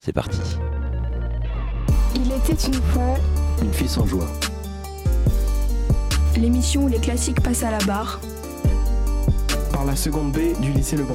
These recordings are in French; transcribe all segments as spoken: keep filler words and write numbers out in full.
C'est parti. Il était une fois Une fille sans joie. l'émission où les classiques passent à la barre. Par la seconde B du lycée Lebrun.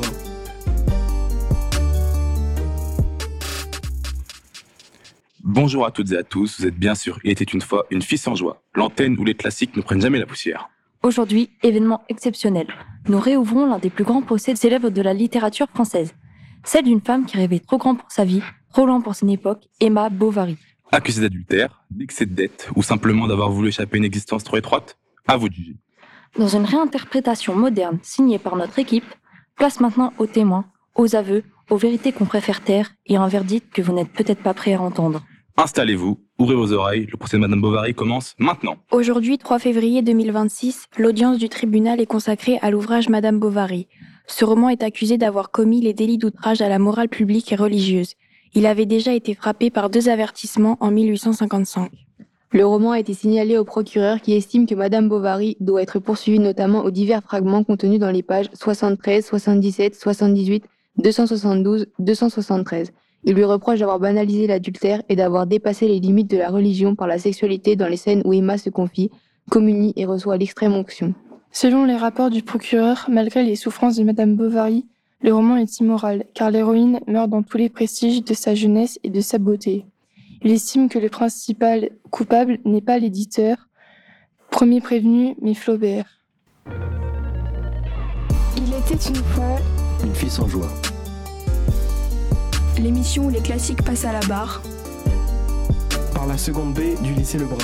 Bonjour à toutes et à tous, vous êtes bien sûr Il était une fois une fille sans joie, l'antenne où les classiques ne prennent jamais la poussière. Aujourd'hui, événement exceptionnel. Nous réouvrons l'un des plus grands procès célèbres de la littérature française. Celle d'une femme qui rêvait trop grand pour sa vie, trop loin pour son époque, Emma Bovary. Accusée d'adultère, d'excès de dette ou simplement d'avoir voulu échapper à une existence trop étroite, à vous de juger. Dans une réinterprétation moderne signée par notre équipe, place maintenant aux témoins, aux aveux, aux vérités qu'on préfère taire et à un verdict que vous n'êtes peut-être pas prêt à entendre. Installez-vous, ouvrez vos oreilles, le procès de Madame Bovary commence maintenant. Aujourd'hui, trois février deux mille vingt-six, l'audience du tribunal est consacrée à l'ouvrage Madame Bovary. Ce roman est accusé d'avoir commis les délits d'outrage à la morale publique et religieuse. Il avait déjà été frappé par deux avertissements en mille huit cent cinquante-cinq. Le roman a été signalé au procureur qui estime que Madame Bovary doit être poursuivie notamment aux divers fragments contenus dans les pages soixante-treize, soixante-dix-sept, soixante-dix-huit, deux cent soixante-douze, deux cent soixante-treize. Il lui reproche d'avoir banalisé l'adultère et d'avoir dépassé les limites de la religion par la sexualité dans les scènes où Emma se confie, communie et reçoit l'extrême onction. Selon les rapports du procureur, malgré les souffrances de Madame Bovary, le roman est immoral, car l'héroïne meurt dans tous les prestiges de sa jeunesse et de sa beauté. Il estime que le principal coupable n'est pas l'éditeur, premier prévenu, mais Flaubert. Il était une fois Une fille sans joie. l'émission où les classiques passent à la barre. Par la seconde B du lycée Lebrun.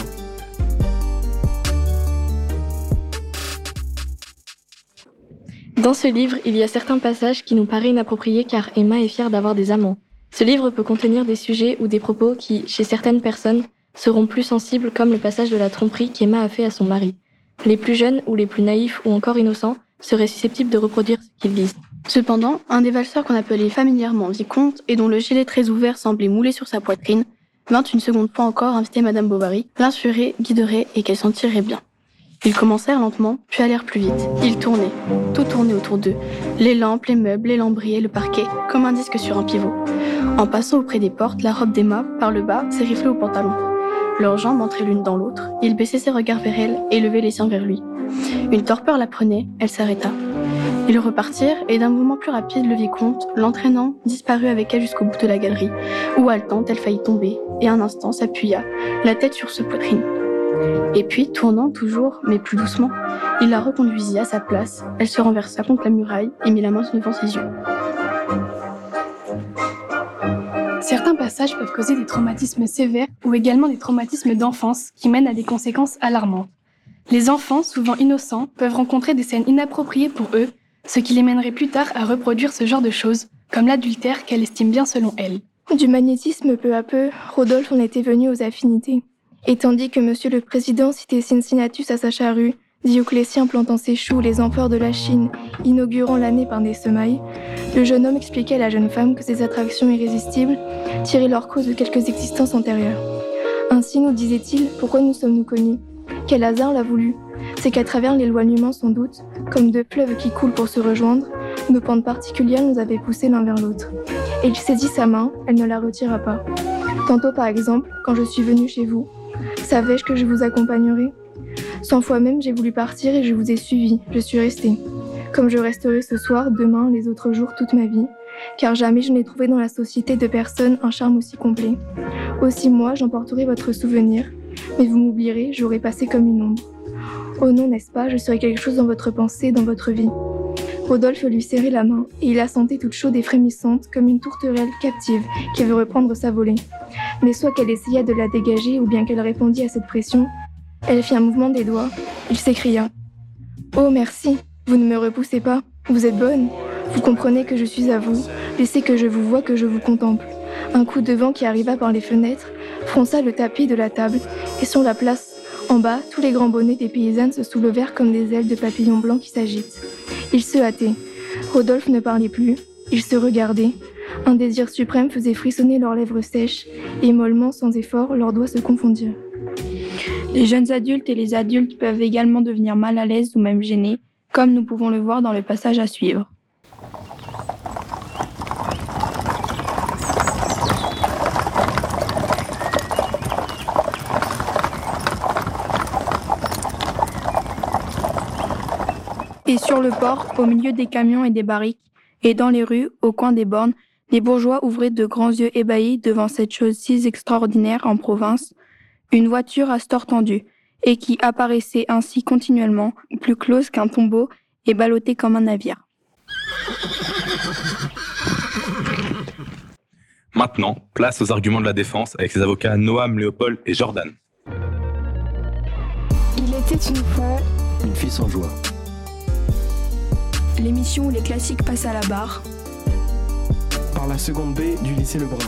Dans ce livre, il y a certains passages qui nous paraissent inappropriés car Emma est fière d'avoir des amants. Ce livre peut contenir des sujets ou des propos qui, chez certaines personnes, seront plus sensibles comme le passage de la tromperie qu'Emma a fait à son mari. Les plus jeunes ou les plus naïfs ou encore innocents seraient susceptibles de reproduire ce qu'ils lisent. Cependant, un des valseurs qu'on appelait familièrement vicomte et dont le gilet très ouvert semblait mouler sur sa poitrine, vint une seconde fois encore inviter Madame Bovary, l'insurer, guiderait et qu'elle s'en tirerait bien. Ils commencèrent lentement, puis allèrent plus vite. Ils tournaient, tout tournait autour d'eux. Les lampes, les meubles, les lambris et le parquet, comme un disque sur un pivot. En passant auprès des portes, la robe d'Emma, par le bas, s'ériflait au pantalon. Leurs jambes entraient l'une dans l'autre, il baissait ses regards vers elle et levait les siens vers lui. Une torpeur la prenait, elle s'arrêta. Ils repartirent et d'un mouvement plus rapide, le vicomte, l'entraînant, disparut avec elle jusqu'au bout de la galerie, où haletante, elle faillit tomber, et un instant s'appuya, la tête sur sa poitrine. Et puis, tournant toujours, mais plus doucement, il la reconduisit à sa place, elle se renversa contre la muraille et mit la main devant ses yeux. Certains passages peuvent causer des traumatismes sévères ou également des traumatismes d'enfance qui mènent à des conséquences alarmantes. Les enfants, souvent innocents, peuvent rencontrer des scènes inappropriées pour eux, ce qui les mènerait plus tard à reproduire ce genre de choses, comme l'adultère qu'elle estime bien selon elle. Du magnétisme peu à peu, Rodolphe en était venu aux affinités. Et tandis que Monsieur le Président citait Cincinnatus à sa charrue, Dioclétien plantant ses choux, les empereurs de la Chine, inaugurant l'année par des semailles, le jeune homme expliquait à la jeune femme que ces attractions irrésistibles tiraient leur cause de quelques existences antérieures. Ainsi, nous disait-il, pourquoi nous sommes-nous connus ? Quel hasard l'a voulu ? C'est qu'à travers l'éloignement sans doute, comme deux fleuves qui coulent pour se rejoindre, nos pentes particulières nous avaient poussés l'un vers l'autre. Et il saisit sa main, elle ne la retira pas. Tantôt par exemple, quand je suis venue chez vous, savais-je que je vous accompagnerais ? Cent fois même, j'ai voulu partir et je vous ai suivi, je suis restée. Comme je resterai ce soir, demain, les autres jours, toute ma vie, car jamais je n'ai trouvé dans la société de personne un charme aussi complet. Aussi moi, j'emporterai votre souvenir, mais vous m'oublierez, j'aurai passé comme une ombre. Oh non, n'est-ce pas, je serai quelque chose dans votre pensée, dans votre vie. Rodolphe lui serrait la main, et il la sentait toute chaude et frémissante, comme une tourterelle captive qui veut reprendre sa volée. Mais soit qu'elle essaya de la dégager, ou bien qu'elle répondit à cette pression, elle fit un mouvement des doigts. Il s'écria « Oh, merci, vous ne me repoussez pas, vous êtes bonne, vous comprenez que je suis à vous, laissez que je vous voie, que je vous contemple. » Un coup de vent qui arriva par les fenêtres fronça le tapis de la table, et sur la place, en bas, tous les grands bonnets des paysannes se soulevèrent comme des ailes de papillons blancs qui s'agitent. Ils se hâtaient. Rodolphe ne parlait plus, ils se regardaient. Un désir suprême faisait frissonner leurs lèvres sèches, et mollement, sans effort, leurs doigts se confondirent. Les jeunes adultes et les adultes peuvent également devenir mal à l'aise ou même gênés, comme nous pouvons le voir dans le passage à suivre. Et sur le port, au milieu des camions et des barriques, et dans les rues, au coin des bornes, les bourgeois ouvraient de grands yeux ébahis devant cette chose si extraordinaire en province, une voiture à stores tendus, et qui apparaissait ainsi continuellement, plus close qu'un tombeau et ballottée comme un navire. Maintenant, place aux arguments de la défense avec ses avocats Noam, Léopold et Jordan. Il était une fois Une fille sans joie. l'émission où les classiques passent à la barre. Par la seconde B du lycée Lebrun.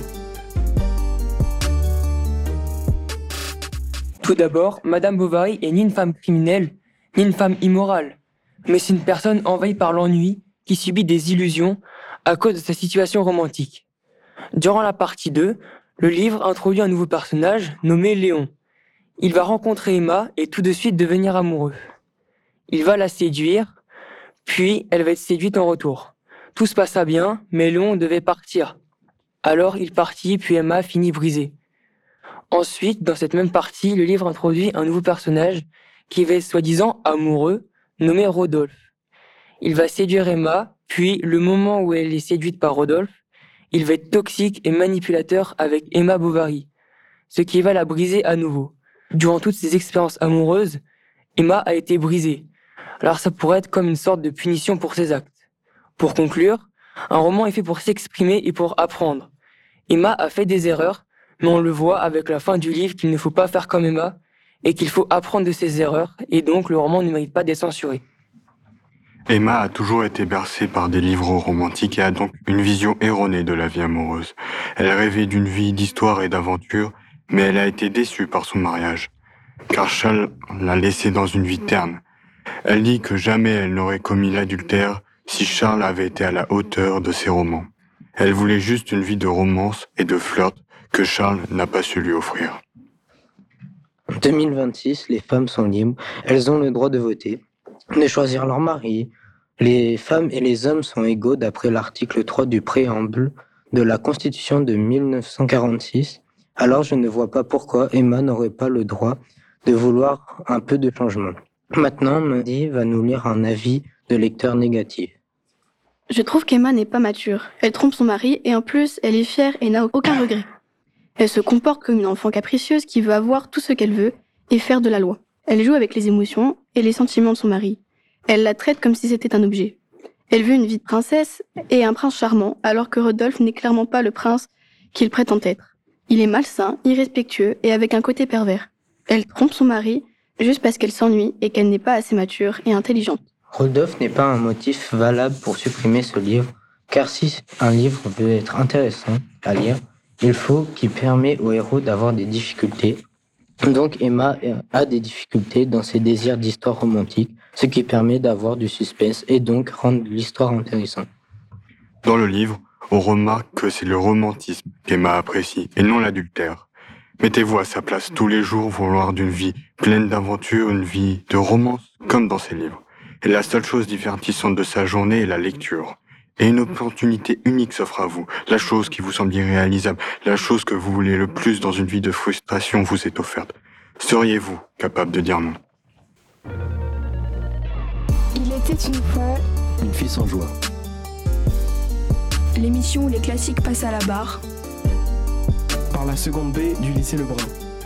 Tout d'abord, Madame Bovary est ni une femme criminelle, ni une femme immorale, mais c'est une personne envahie par l'ennui qui subit des illusions à cause de sa situation romantique. Durant la partie deux, le livre introduit un nouveau personnage nommé Léon. Il va rencontrer Emma et tout de suite devenir amoureux. Il va la séduire, puis elle va être séduite en retour. Tout se passa bien, mais Léon devait partir. Alors il partit, puis Emma finit brisée. Ensuite, dans cette même partie, le livre introduit un nouveau personnage qui va être soi-disant amoureux, nommé Rodolphe. Il va séduire Emma, puis le moment où elle est séduite par Rodolphe, il va être toxique et manipulateur avec Emma Bovary, ce qui va la briser à nouveau. Durant toutes ces expériences amoureuses, Emma a été brisée. Alors ça pourrait être comme une sorte de punition pour ses actes. Pour conclure, un roman est fait pour s'exprimer et pour apprendre. Emma a fait des erreurs, mais on le voit avec la fin du livre qu'il ne faut pas faire comme Emma et qu'il faut apprendre de ses erreurs, et donc le roman ne mérite pas d'être censuré. Emma a toujours été bercée par des livres romantiques et a donc une vision erronée de la vie amoureuse. Elle rêvait d'une vie d'histoire et d'aventure, mais elle a été déçue par son mariage, car Charles l'a laissée dans une vie terne. Elle dit que jamais elle n'aurait commis l'adultère si Charles avait été à la hauteur de ses romans. Elle voulait juste une vie de romance et de flirt que Charles n'a pas su lui offrir. En deux mille vingt-six, les femmes sont libres, elles ont le droit de voter, de choisir leur mari. Les femmes et les hommes sont égaux d'après l'article trois du préambule de la Constitution de mille neuf cent quarante-six. Alors je ne vois pas pourquoi Emma n'aurait pas le droit de vouloir un peu de changement. Maintenant, Mandy va nous lire un avis de lecteur négatif. Je trouve qu'Emma n'est pas mature. Elle trompe son mari et en plus, elle est fière et n'a aucun regret. Elle se comporte comme une enfant capricieuse qui veut avoir tout ce qu'elle veut et faire de la loi. Elle joue avec les émotions et les sentiments de son mari. Elle la traite comme si c'était un objet. Elle veut une vie de princesse et un prince charmant, alors que Rodolphe n'est clairement pas le prince qu'il prétend être. Il est malsain, irrespectueux et avec un côté pervers. Elle trompe son mari juste parce qu'elle s'ennuie et qu'elle n'est pas assez mature et intelligente. Rodolphe n'est pas un motif valable pour supprimer ce livre, car si un livre veut être intéressant à lire, il faut qu'il permette au héros d'avoir des difficultés. Donc Emma a des difficultés dans ses désirs d'histoire romantique, ce qui permet d'avoir du suspense et donc rendre l'histoire intéressante. Dans le livre, on remarque que c'est le romantisme qu'Emma apprécie et non l'adultère. Mettez-vous à sa place tous les jours, vouloir d'une vie pleine d'aventures, une vie de romance, comme dans ses livres. Et la seule chose divertissante de sa journée est la lecture. Et une opportunité unique s'offre à vous. La chose qui vous semble irréalisable, la chose que vous voulez le plus dans une vie de frustration vous est offerte. Seriez-vous capable de dire non ? Il était une fois Une fille sans joie. l'émission où les classiques passent à la barre. Par la seconde B du lycée Lebrun.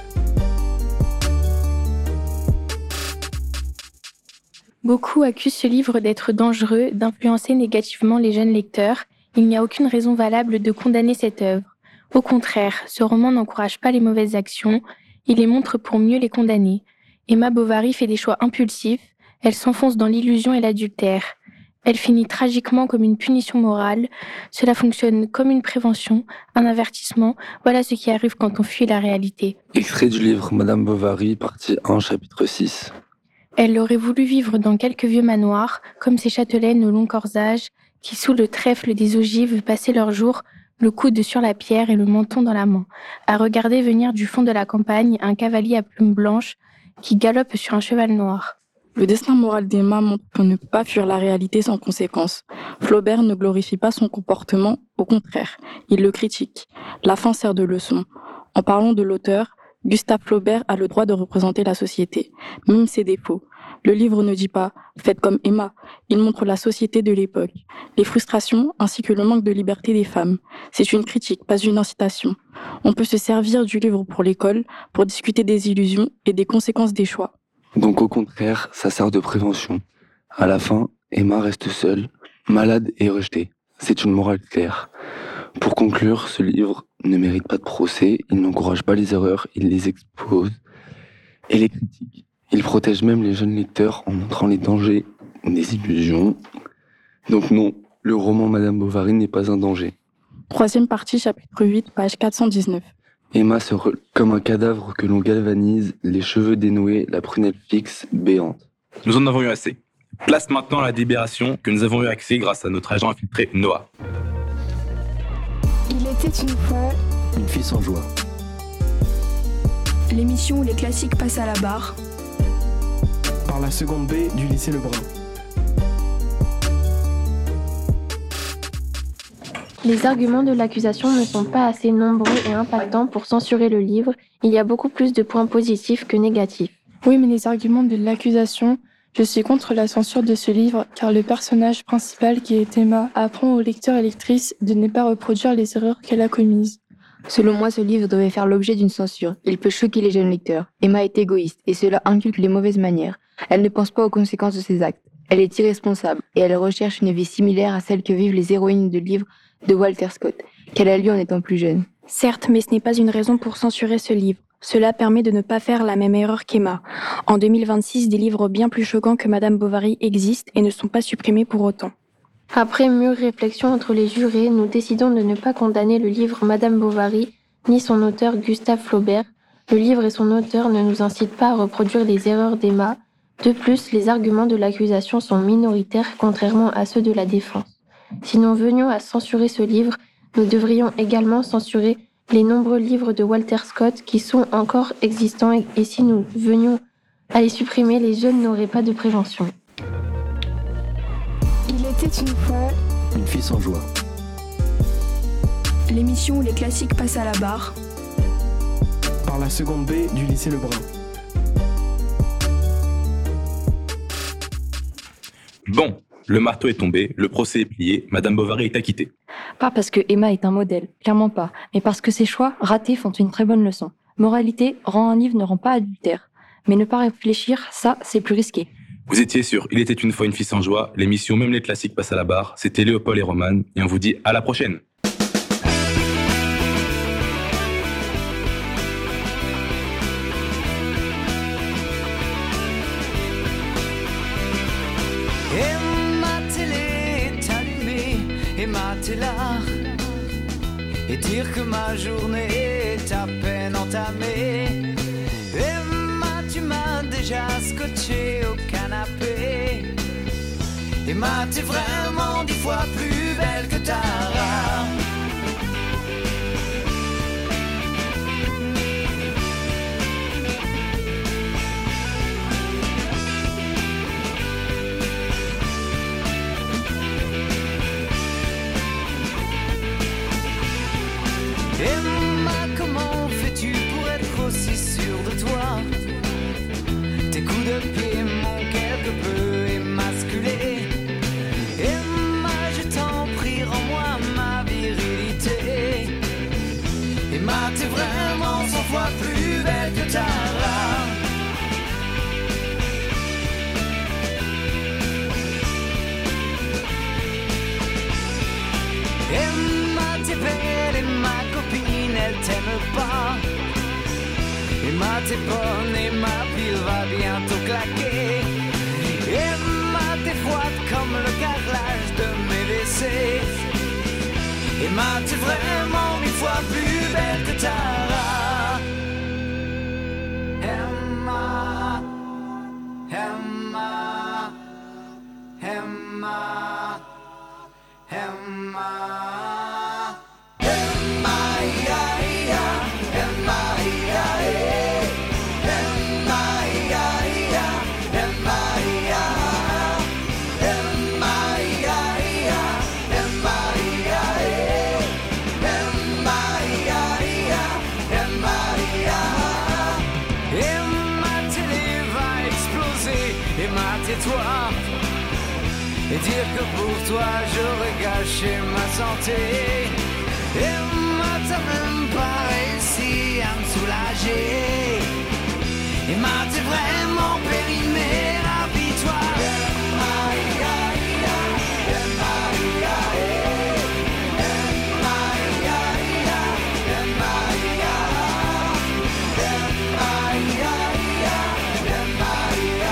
Beaucoup accusent ce livre d'être dangereux, d'influencer négativement les jeunes lecteurs. Il n'y a aucune raison valable de condamner cette œuvre. Au contraire, ce roman n'encourage pas les mauvaises actions, il les montre pour mieux les condamner. Emma Bovary fait des choix impulsifs, elle s'enfonce dans l'illusion et l'adultère. Elle finit tragiquement comme une punition morale. Cela fonctionne comme une prévention, un avertissement. Voilà ce qui arrive quand on fuit la réalité. Extrait du livre Madame Bovary, partie un, chapitre six. Elle aurait voulu vivre dans quelques vieux manoirs, comme ces châtelaines aux longs corsages, qui sous le trèfle des ogives passaient leurs jours, le coude sur la pierre et le menton dans la main, à regarder venir du fond de la campagne un cavalier à plumes blanches qui galope sur un cheval noir. Le destin moral d'Emma montre qu'on ne peut pas fuir la réalité sans conséquence. Flaubert ne glorifie pas son comportement, au contraire, il le critique. La fin sert de leçon. En parlant de l'auteur, Gustave Flaubert a le droit de représenter la société, même ses défauts. Le livre ne dit pas « faites comme Emma », il montre la société de l'époque, les frustrations ainsi que le manque de liberté des femmes. C'est une critique, pas une incitation. On peut se servir du livre pour l'école, pour discuter des illusions et des conséquences des choix. Donc au contraire, ça sert de prévention. À la fin, Emma reste seule, malade et rejetée. C'est une morale claire. Pour conclure, ce livre ne mérite pas de procès, il n'encourage pas les erreurs, il les expose et les critique. Il protège même les jeunes lecteurs en montrant les dangers des illusions. Donc non, le roman Madame Bovary n'est pas un danger. Troisième partie, chapitre huit, page quatre cent dix-neuf. Emma se roule comme un cadavre que l'on galvanise, les cheveux dénoués, la prunelle fixe, béante. Nous en avons eu assez. Place maintenant à la délibération que nous avons eu accès grâce à notre agent infiltré Noah. Il était une fois une fille sans joie. L'émission où les classiques passent à la barre. Par la seconde B du lycée Lebrun. Les arguments de l'accusation ne sont pas assez nombreux et impactants pour censurer le livre. Il y a beaucoup plus de points positifs que négatifs. Oui, mais les arguments de l'accusation, je suis contre la censure de ce livre car le personnage principal qui est Emma apprend aux lecteurs et lectrices de ne pas reproduire les erreurs qu'elle a commises. Selon moi, ce livre devait faire l'objet d'une censure. Il peut choquer les jeunes lecteurs. Emma est égoïste et cela inculque les mauvaises manières. Elle ne pense pas aux conséquences de ses actes. Elle est irresponsable et elle recherche une vie similaire à celle que vivent les héroïnes de livres de Walter Scott, qu'elle a lu en étant plus jeune. Certes, mais ce n'est pas une raison pour censurer ce livre. Cela permet de ne pas faire la même erreur qu'Emma. En deux mille vingt-six, des livres bien plus choquants que Madame Bovary existent et ne sont pas supprimés pour autant. Après mûre réflexion entre les jurés, nous décidons de ne pas condamner le livre Madame Bovary, ni son auteur Gustave Flaubert. Le livre et son auteur ne nous incitent pas à reproduire les erreurs d'Emma. De plus, les arguments de l'accusation sont minoritaires, contrairement à ceux de la défense. Si nous venions à censurer ce livre, nous devrions également censurer les nombreux livres de Walter Scott qui sont encore existants et, et si nous venions à les supprimer, les jeunes n'auraient pas de prévention. Il était une fois une fille sans joie. L'émission où les classiques passent à la barre. Par la seconde B du lycée Lebrun. Bon, le marteau est tombé, le procès est plié, Madame Bovary est acquittée. Pas parce que Emma est un modèle, clairement pas, mais parce que ses choix ratés font une très bonne leçon. Moralité, rend un livre ne rend pas adultère. Mais ne pas réfléchir, ça, c'est plus risqué. Vous étiez sur Il était une fois une fille sans joie, l'émission Même les classiques passent à la barre. C'était Léopold et Romane, et on vous dit à la prochaine. Et ma télé est allumée, et ma télé et dire que ma journée est à peine entamée. Emma, tu m'as déjà scotché au canapé. Emma, t'es vraiment dix fois plus belle que Tara. Emma, comment fais-tu pour être aussi sûre de toi? Tes coups de pied m'ont quelque peu émasculé. Emma, je t'en prie, rends-moi ma virilité. Emma, t'es vraiment cent fois plus belle que Tara. Emma, t'es belle et ma copine, elle t'aime pas. Emma, t'es bonne et ma pile va bientôt claquer. Emma, t'es froide comme le carrelage de mes W C. Emma, t'es vraiment mille fois plus belle que Tara. Emma, Emma, Emma, Emma. toi et dire que pour toi j'aurais gâché ma santé. Emma, t'as même pas réussi à me soulager. Emma, t'es vraiment périmée, rapide-toi. Emma, ya, ya, Emma, ya, Emma, ya, ya, Emma, ya, Emma, ya, ya, Emma, ya,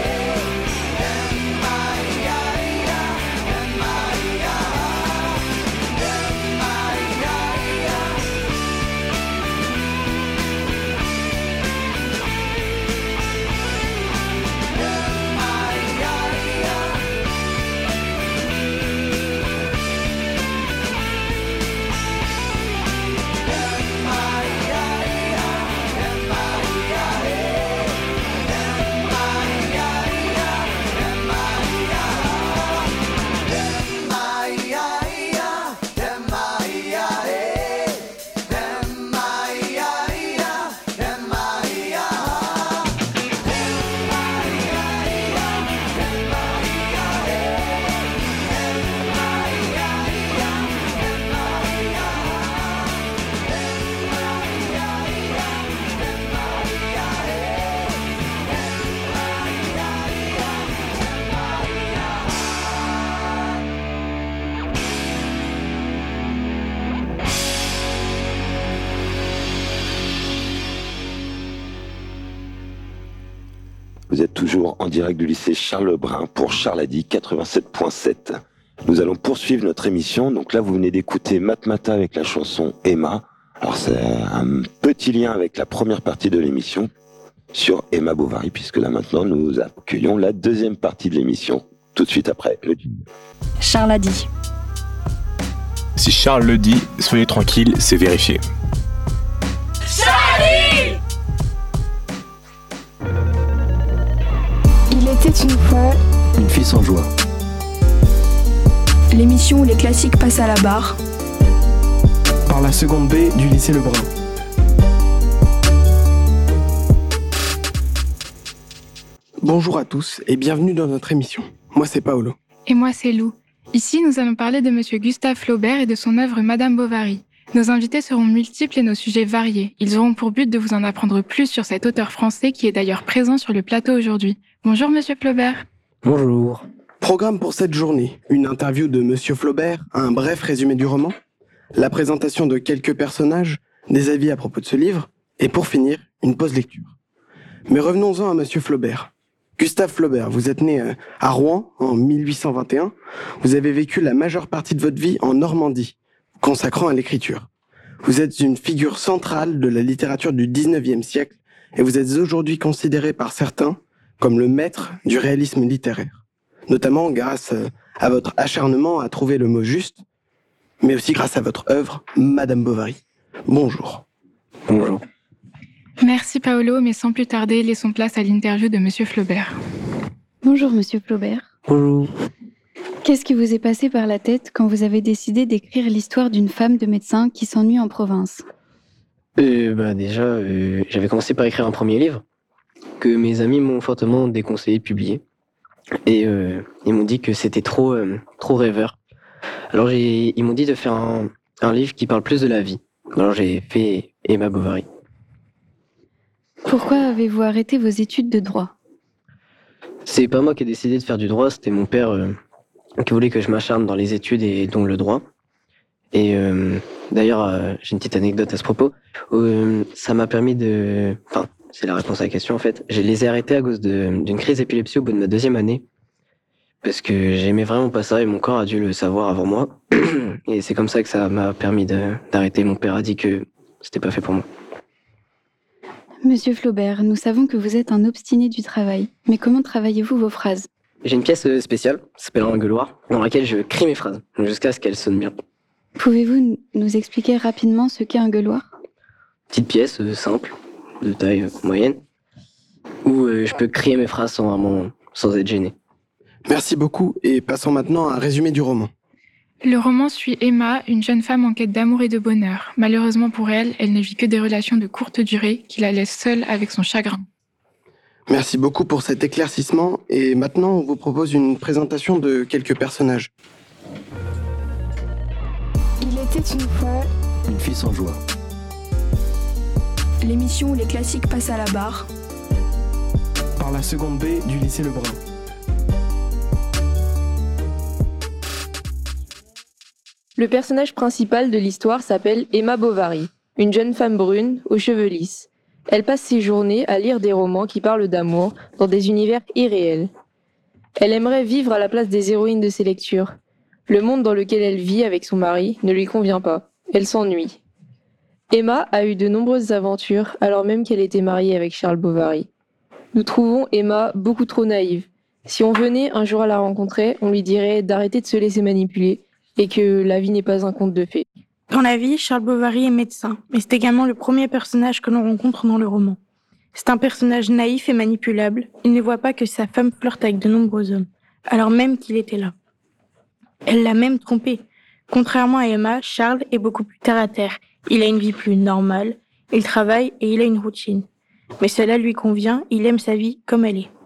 Vous êtes toujours en direct du lycée Charles Lebrun pour Charles a dit quatre-vingt-sept point sept. Nous allons poursuivre notre émission. Donc là, vous venez d'écouter Matmata avec la chanson Emma. Alors c'est un petit lien avec la première partie de l'émission sur Emma Bovary, puisque là maintenant nous accueillons la deuxième partie de l'émission, tout de suite après le jingle. Charles a dit. Si Charles le dit, soyez tranquille, c'est vérifié. Charlie! Il était une fois une fille sans joie. L'émission où les classiques passent à la barre. Par la seconde B du lycée Lebrun. Bonjour à tous et bienvenue dans notre émission. Moi c'est Paolo. Et moi c'est Lou. Ici nous allons parler de monsieur Gustave Flaubert et de son œuvre Madame Bovary. Nos invités seront multiples et nos sujets variés. Ils auront pour but de vous en apprendre plus sur cet auteur français qui est d'ailleurs présent sur le plateau aujourd'hui. Bonjour monsieur Flaubert. Bonjour. Programme pour cette journée, une interview de monsieur Flaubert, un bref résumé du roman, la présentation de quelques personnages, des avis à propos de ce livre, et pour finir, une pause lecture. Mais revenons-en à monsieur Flaubert. Gustave Flaubert, vous êtes né à Rouen en mille huit cent vingt et un. Vous avez vécu la majeure partie de votre vie en Normandie, consacrant à l'écriture. Vous êtes une figure centrale de la littérature du dix-neuvième siècle et vous êtes aujourd'hui considéré par certains comme le maître du réalisme littéraire, notamment grâce à votre acharnement à trouver le mot juste, mais aussi grâce à votre œuvre Madame Bovary. Bonjour. Bonjour. Merci Paolo, mais sans plus tarder, laissons place à l'interview de monsieur Flaubert. Bonjour monsieur Flaubert. Bonjour. Qu'est-ce qui vous est passé par la tête quand vous avez décidé d'écrire l'histoire d'une femme de médecin qui s'ennuie en province ? euh, bah Déjà, euh, j'avais commencé par écrire un premier livre que mes amis m'ont fortement déconseillé de publier. Et euh, ils m'ont dit que c'était trop, euh, trop rêveur. Alors j'ai, ils m'ont dit de faire un, un livre qui parle plus de la vie. Alors j'ai fait Emma Bovary. Pourquoi avez-vous arrêté vos études de droit ? C'est pas moi qui ai décidé de faire du droit, c'était mon père euh, qui voulait que je m'acharne dans les études et donc le droit. Et euh, d'ailleurs, euh, j'ai une petite anecdote à ce propos. Euh, ça m'a permis de... Enfin, c'est la réponse à la question en fait. Je les ai arrêtés à cause de, d'une crise d'épilepsie au bout de ma deuxième année. Parce que j'aimais vraiment pas ça et mon corps a dû le savoir avant moi. Et c'est comme ça que ça m'a permis de, d'arrêter. Mon père a dit que c'était pas fait pour moi. Monsieur Flaubert, nous savons que vous êtes un obstiné du travail. Mais comment travaillez-vous vos phrases ? J'ai une pièce spéciale, qui s'appelle un gueuloir, dans laquelle je crie mes phrases, jusqu'à ce qu'elles sonnent bien. Pouvez-vous nous expliquer rapidement ce qu'est un gueuloir ? Petite pièce euh, simple, de taille euh, moyenne, où euh, je peux crier mes phrases sans vraiment, sans être gêné. Merci beaucoup et passons maintenant à un résumé du roman. Le roman suit Emma, une jeune femme en quête d'amour et de bonheur. Malheureusement pour elle, elle ne vit que des relations de courte durée qui la laissent seule avec son chagrin. Merci beaucoup pour cet éclaircissement et maintenant on vous propose une présentation de quelques personnages. Il était une fois une fille sans joie. L'émission où les classiques passent à la barre. Par la seconde B du lycée Lebrun. Le personnage principal de l'histoire s'appelle Emma Bovary, une jeune femme brune aux cheveux lisses. Elle passe ses journées à lire des romans qui parlent d'amour dans des univers irréels. Elle aimerait vivre à la place des héroïnes de ses lectures. Le monde dans lequel elle vit avec son mari ne lui convient pas. Elle s'ennuie. Emma a eu de nombreuses aventures alors même qu'elle était mariée avec Charles Bovary. Nous trouvons Emma beaucoup trop naïve. Si on venait un jour à la rencontrer, on lui dirait d'arrêter de se laisser manipuler et que la vie n'est pas un conte de fées. Dans la vie, Charles Bovary est médecin, mais c'est également le premier personnage que l'on rencontre dans le roman. C'est un personnage naïf et manipulable. Il ne voit pas que sa femme flirte avec de nombreux hommes, alors même qu'il était là. Elle l'a même trompé. Contrairement à Emma, Charles est beaucoup plus terre-à-terre. Il a une vie plus normale, il travaille et il a une routine. Mais cela lui convient, il aime sa vie comme elle est.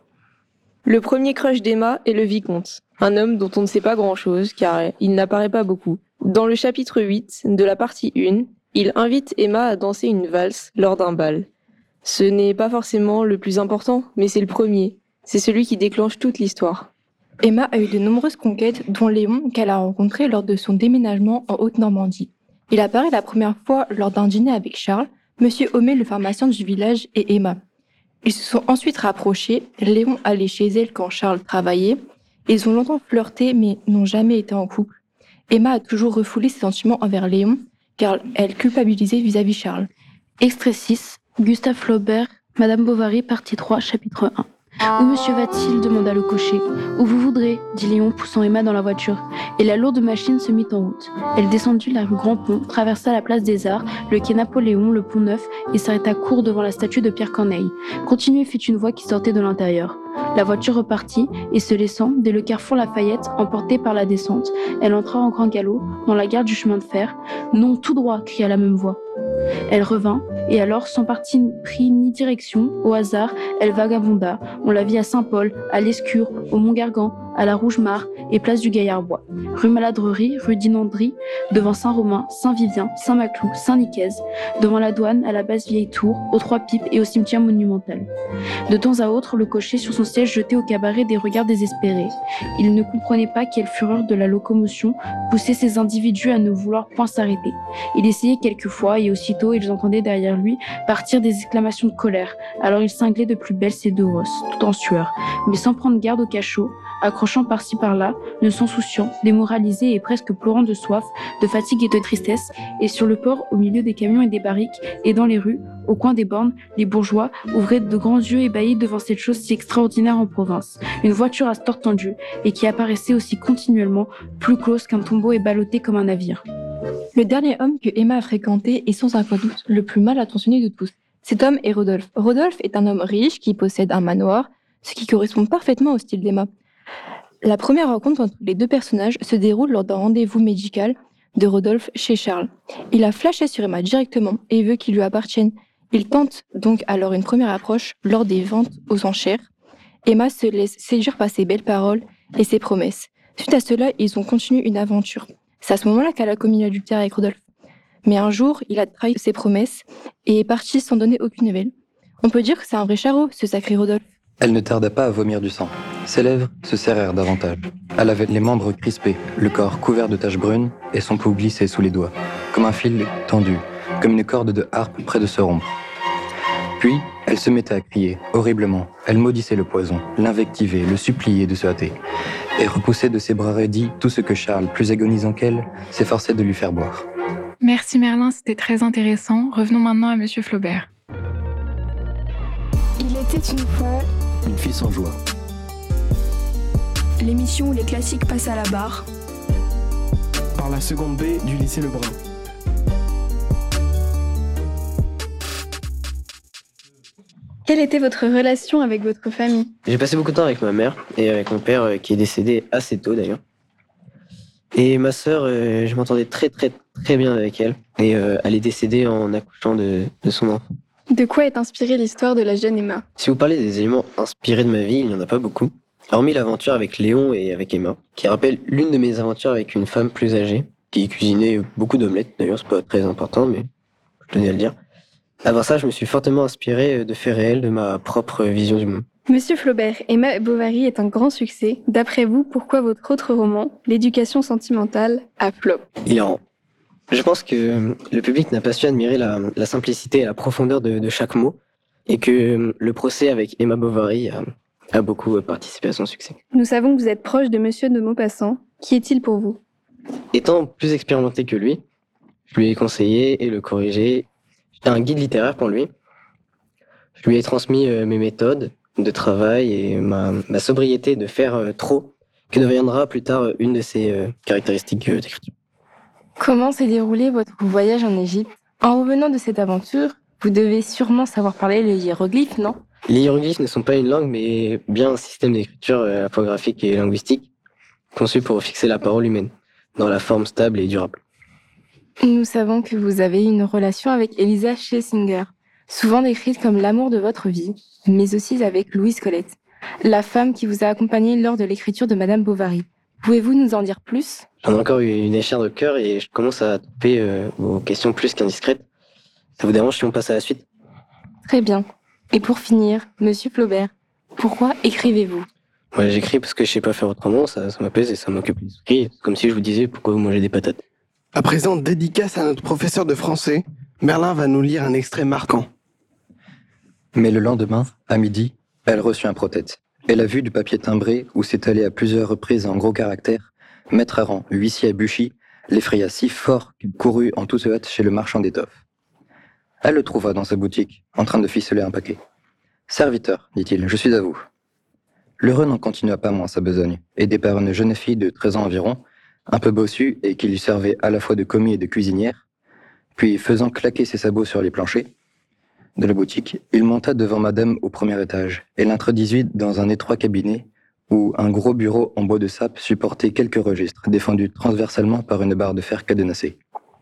Le premier crush d'Emma est le vicomte, un homme dont on ne sait pas grand-chose car il n'apparaît pas beaucoup. Dans le chapitre huit de la partie un, il invite Emma à danser une valse lors d'un bal. Ce n'est pas forcément le plus important, mais c'est le premier. C'est celui qui déclenche toute l'histoire. Emma a eu de nombreuses conquêtes, dont Léon, qu'elle a rencontré lors de son déménagement en Haute-Normandie. Il apparaît la première fois lors d'un dîner avec Charles, Monsieur Homais, le pharmacien du village, et Emma. Ils se sont ensuite rapprochés, Léon allait chez elle quand Charles travaillait. Ils ont longtemps flirté, mais n'ont jamais été en couple. Emma a toujours refoulé ses sentiments envers Léon, car elle culpabilisait vis-à-vis Charles. Extrait six, Gustave Flaubert, Madame Bovary, partie trois, chapitre un. Où monsieur va-t-il demanda le cocher. Où vous voudrez, dit Léon, poussant Emma dans la voiture. Et la lourde machine se mit en route. Elle descendit la rue Grand Pont, traversa la place des Arts, le quai Napoléon, le pont Neuf, et s'arrêta court devant la statue de Pierre Corneille. Continuez, fit une voix qui sortait de l'intérieur. La voiture repartit, et se laissant, dès le carrefour Lafayette, emportée par la descente, elle entra en grand galop, dans la gare du chemin de fer. Non, tout droit, cria la même voix. Elle revint, et alors, sans parti pris ni direction, au hasard, elle vagabonda. On la vit à Saint-Paul, à l'Escure, au Mont-Gargan, à la Rouge-Mare et place du Gaillard-Bois. Rue Maladrerie, rue Dinandry, devant Saint-Romain, Saint-Vivien, Saint-Maclou, Saint-Nicaise, devant la douane, à la basse vieille tour, aux Trois Pipes et au cimetière monumental. De temps à autre, le cocher sur son siège jetait au cabaret des regards désespérés. Il ne comprenait pas quelle fureur de la locomotion poussait ces individus à ne vouloir point s'arrêter. Il essayait quelquefois et aussitôt ils entendaient derrière lui partir des exclamations de colère. Alors il cinglait de plus belle ses deux rosses, tout en sueur, mais sans prendre garde au cachot, accrochant par-ci par-là, ne s'en souciant, démoralisé et presque pleurant de soif, de fatigue et de tristesse, et sur le port, au milieu des camions et des barriques, et dans les rues, au coin des bornes, les bourgeois ouvraient de grands yeux ébahis devant cette chose si extraordinaire en province. Une voiture à stores tendus, et qui apparaissait aussi continuellement, plus close qu'un tombeau et ballotté comme un navire. Le dernier homme que Emma a fréquenté est sans aucun doute le plus mal attentionné de tous. Cet homme est Rodolphe. Rodolphe est un homme riche qui possède un manoir, ce qui correspond parfaitement au style d'Emma. La première rencontre entre les deux personnages se déroule lors d'un rendez-vous médical de Rodolphe chez Charles. Il a flashé sur Emma directement et veut qu'il lui appartienne. Il tente donc alors une première approche lors des ventes aux enchères. Emma se laisse séduire par ses belles paroles et ses promesses. Suite à cela, ils ont continué une aventure. C'est à ce moment-là qu'elle a commis l'adultère avec Rodolphe. Mais un jour, il a trahi ses promesses et est parti sans donner aucune nouvelle. On peut dire que c'est un vrai charreau, ce sacré Rodolphe. Elle ne tarda pas à vomir du sang. Ses lèvres se serrèrent davantage. Elle avait les membres crispés, le corps couvert de taches brunes et son pouls glissait sous les doigts, comme un fil tendu, comme une corde de harpe près de se rompre. Puis, elle se mettait à crier, horriblement. Elle maudissait le poison, l'invectivait, le suppliait de se hâter, et repoussait de ses bras raidis tout ce que Charles, plus agonisant qu'elle, s'efforçait de lui faire boire. Merci Merlin, c'était très intéressant. Revenons maintenant à Monsieur Flaubert. Il était une fois une fille sans joie. L'émission où les classiques passent à la barre. Par la seconde B du lycée Lebrun. Quelle était votre relation avec votre famille ? J'ai passé beaucoup de temps avec ma mère et avec mon père euh, qui est décédé assez tôt d'ailleurs. Et ma sœur, euh, je m'entendais très très très bien avec elle. Et euh, elle est décédée en accouchant de, de son enfant. De quoi est inspirée l'histoire de la jeune Emma? Si vous parlez des éléments inspirés de ma vie, il n'y en a pas beaucoup. Hormis l'aventure avec Léon et avec Emma, qui rappelle l'une de mes aventures avec une femme plus âgée, qui cuisinait beaucoup d'omelettes. D'ailleurs, c'est pas très important, mais je tenais à le dire. Avant ça, je me suis fortement inspiré de faits réels de ma propre vision du monde. Monsieur Flaubert, Emma Bovary est un grand succès. D'après vous, pourquoi votre autre roman, L'éducation sentimentale, a flop? Il est en... Je pense que le public n'a pas su admirer la, la simplicité et la profondeur de, de chaque mot, et que le procès avec Emma Bovary a, a beaucoup participé à son succès. Nous savons que vous êtes proche de Monsieur de Maupassant. Qui est-il pour vous? Étant plus expérimenté que lui, je lui ai conseillé et le corrigé. J'étais un guide littéraire pour lui. Je lui ai transmis euh, mes méthodes de travail et ma, ma sobriété de faire euh, trop, que deviendra plus tard euh, une de ses euh, caractéristiques euh, d'écriture. Comment s'est déroulé votre voyage en Égypte? En revenant de cette aventure, vous devez sûrement savoir parler les hiéroglyphes, non? Les hiéroglyphes ne sont pas une langue, mais bien un système d'écriture euh, à la fois graphique et linguistique, conçu pour fixer la parole humaine, dans la forme stable et durable. Nous savons que vous avez une relation avec Elisa Schlesinger, souvent décrite comme l'amour de votre vie, mais aussi avec Louise Colette, la femme qui vous a accompagné lors de l'écriture de Madame Bovary. Pouvez-vous nous en dire plus? J'en ai encore eu une échelle de cœur et je commence à taper euh, vos questions plus qu'indiscrètes. Ça vous dérange si on passe à la suite? Très bien. Et pour finir, Monsieur Flaubert, pourquoi écrivez-vous? Ouais, j'écris parce que je sais pas faire autrement, ça, ça m'apaise et ça m'occupe l'esprit. C'est comme si je vous disais pourquoi vous mangez des patates. À présent, dédicace à notre professeur de français, Merlin va nous lire un extrait marquant. Mais le lendemain, à midi, elle reçut un protête. Et la vue du papier timbré, où s'étalait à plusieurs reprises en gros caractères « Maître Aran, huissier à Buchy », l'effraya si fort qu'il courut en toute hâte chez le marchand d'étoffes. Elle le trouva dans sa boutique, en train de ficeler un paquet. « Serviteur, dit-il, je suis à vous. » L'heureux n'en continua pas moins sa besogne, aidé par une jeune fille de treize ans environ, un peu bossue et qui lui servait à la fois de commis et de cuisinière, puis faisant claquer ses sabots sur les planchers de la boutique, il monta devant madame au premier étage et l'introduisit dans un étroit cabinet où un gros bureau en bois de sape supportait quelques registres défendus transversalement par une barre de fer cadenassée.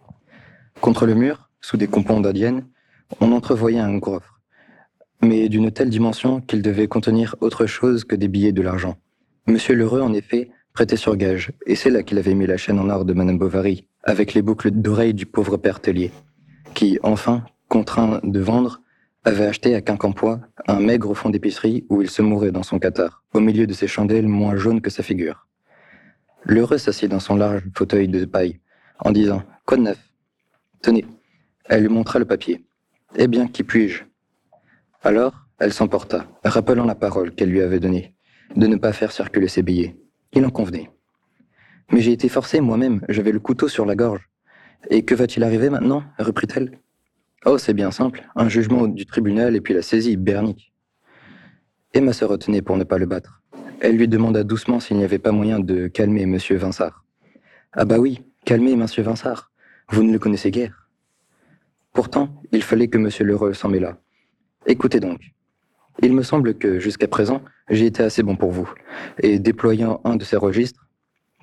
Contre le mur, sous des compotes indiennes, on entrevoyait un coffre, mais d'une telle dimension qu'il devait contenir autre chose que des billets de l'argent. Monsieur Lheureux, en effet, prêtait sur gage, et c'est là qu'il avait mis la chaîne en or de Madame Bovary, avec les boucles d'oreilles du pauvre père Tellier, qui, enfin, contraint de vendre, avait acheté à Quincampoix un maigre fond d'épicerie où il se mourait dans son cathare, au milieu de ses chandelles moins jaunes que sa figure. L'heureux s'assit dans son large fauteuil de paille, en disant « Quoi de neuf ?»« Tenez. » Elle lui montra le papier. « Eh bien, qui puis-je » Alors, elle s'emporta, rappelant la parole qu'elle lui avait donnée, de ne pas faire circuler ses billets. Il en convenait. « Mais j'ai été forcée moi-même, j'avais le couteau sur la gorge. Et que va-t-il arriver maintenant ?» reprit-elle. « Oh, c'est bien simple, un jugement du tribunal et puis la saisie, bernique. » Emma se retenait pour ne pas le battre. Elle lui demanda doucement s'il n'y avait pas moyen de calmer Monsieur Vinsart. « Ah bah oui, calmer Monsieur Vinsart, vous ne le connaissez guère. » Pourtant, il fallait que Monsieur Lheureux s'en mêlât. « Écoutez donc. Il me semble que, jusqu'à présent, j'ai été assez bon pour vous. Et déployant un de ces registres, tenez. »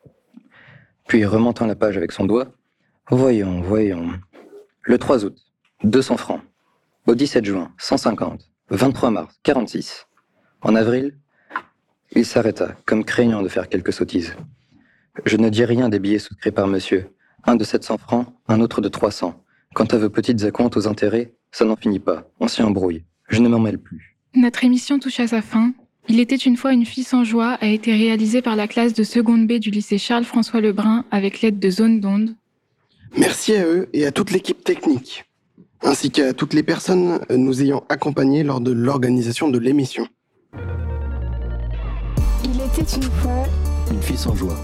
Puis remontant la page avec son doigt, « Voyons, voyons. Le trois août, deux cents francs. Au dix-sept juin, cent cinquante. vingt-trois mars, quarante-six. En avril, il s'arrêta, comme craignant de faire quelque sottise. Je ne dis rien des billets souscrits par monsieur. Un de sept cents francs, un autre de trois cents. Quant à vos petites acomptes aux intérêts, ça n'en finit pas. On s'y embrouille. Je ne m'en mêle plus. Notre émission touche à sa fin. Il était une fois une fille sans joie a été réalisée par la classe de seconde B du lycée Charles-François Lebrun avec l'aide de Zone d'Onde. Merci à eux et à toute l'équipe technique, ainsi qu'à toutes les personnes nous ayant accompagnés lors de l'organisation de l'émission. Il était une fois une fille sans joie.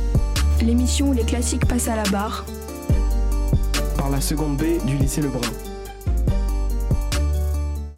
L'émission où les classiques passent à la barre. Par la seconde B du lycée Lebrun.